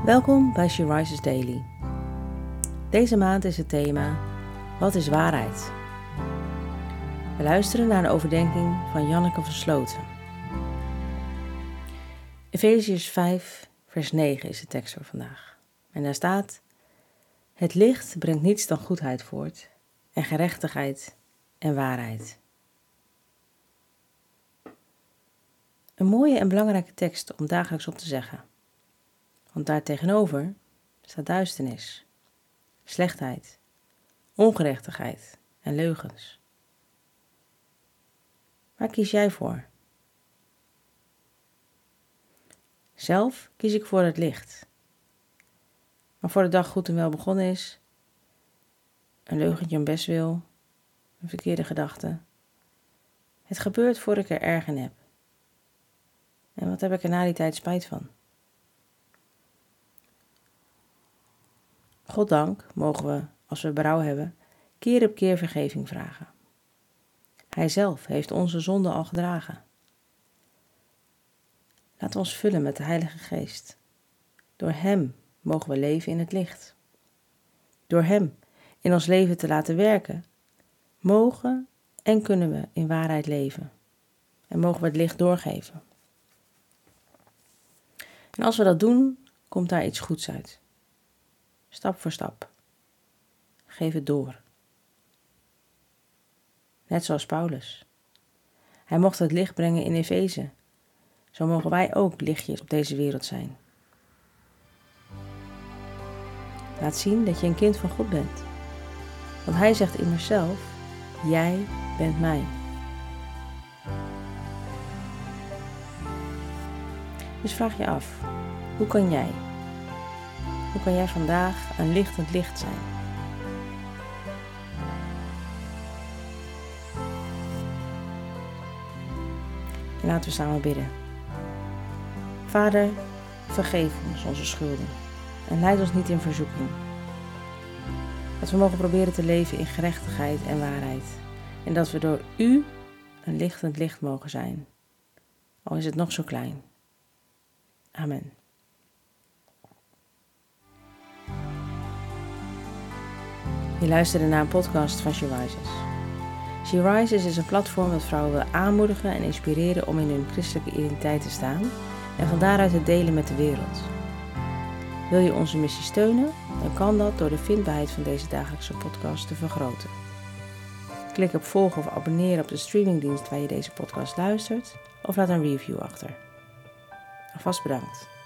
Welkom bij She Rises Daily. Deze maand is het thema: wat is waarheid? We luisteren naar de overdenking van Janneke van Sloten. Efeziërs 5 vers 9 is de tekst voor vandaag. En daar staat: het licht brengt niets dan goedheid voort en gerechtigheid en waarheid. Een mooie en belangrijke tekst om dagelijks op te zeggen. Want daar tegenover staat duisternis, slechtheid, ongerechtigheid en leugens. Waar kies jij voor? Zelf kies ik voor het licht. Maar voor de dag goed en wel begonnen is, een leugentje om bestwil, een verkeerde gedachte. Het gebeurt voordat ik er erg in heb. En wat heb ik er na die tijd spijt van? Goddank mogen we, als we berouw hebben, keer op keer vergeving vragen. Hij zelf heeft onze zonden al gedragen. Laten we ons vullen met de Heilige Geest. Door Hem mogen we leven in het licht. Door Hem in ons leven te laten werken, mogen en kunnen we in waarheid leven. En mogen we het licht doorgeven. En als we dat doen, komt daar iets goeds uit. Stap voor stap. Geef het door. Net zoals Paulus. Hij mocht het licht brengen in Efeze. Zo mogen wij ook lichtjes op deze wereld zijn. Laat zien dat je een kind van God bent. Want Hij zegt immers zelf: jij bent mij. Dus vraag je af, hoe kan jij? Hoe kan jij vandaag een lichtend licht zijn? En laten we samen bidden. Vader, vergeef ons onze schulden en leid ons niet in verzoeking. Dat we mogen proberen te leven in gerechtigheid en waarheid. En dat we door U een lichtend licht mogen zijn. Al is het nog zo klein. Amen. Je luisterde naar een podcast van She Rises. She Rises is een platform dat vrouwen wil aanmoedigen en inspireren om in hun christelijke identiteit te staan en van daaruit te delen met de wereld. Wil je onze missie steunen? Dan kan dat door de vindbaarheid van deze dagelijkse podcast te vergroten. Klik op volgen of abonneren op de streamingdienst waar je deze podcast luistert of laat een review achter. Alvast bedankt.